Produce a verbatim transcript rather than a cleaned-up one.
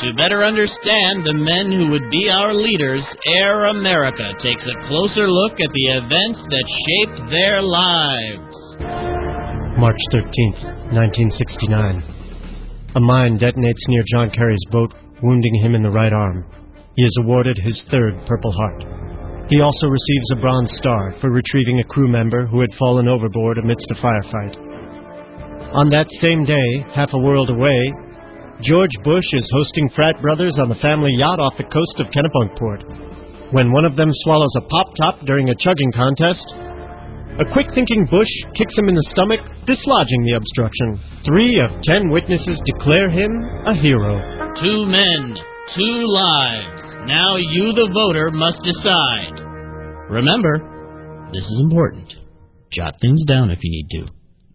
To better understand the men who would be our leaders, Air America takes a closer look at the events that shaped their lives. March thirteenth, nineteen sixty-nine. A mine detonates near John Kerry's boat, wounding him in the right arm. He is awarded his third Purple Heart. He also receives a Bronze Star for retrieving a crew member who had fallen overboard amidst a firefight. On that same day, half a world away, George Bush is hosting frat brothers on the family yacht off the coast of Kennebunkport. When one of them swallows a pop-top during a chugging contest, a quick-thinking Bush kicks him in the stomach, dislodging the obstruction. Three of ten witnesses declare him a hero. Two men, two lives. Now you, the voter, must decide. Remember, this is important. Jot things down if you need to.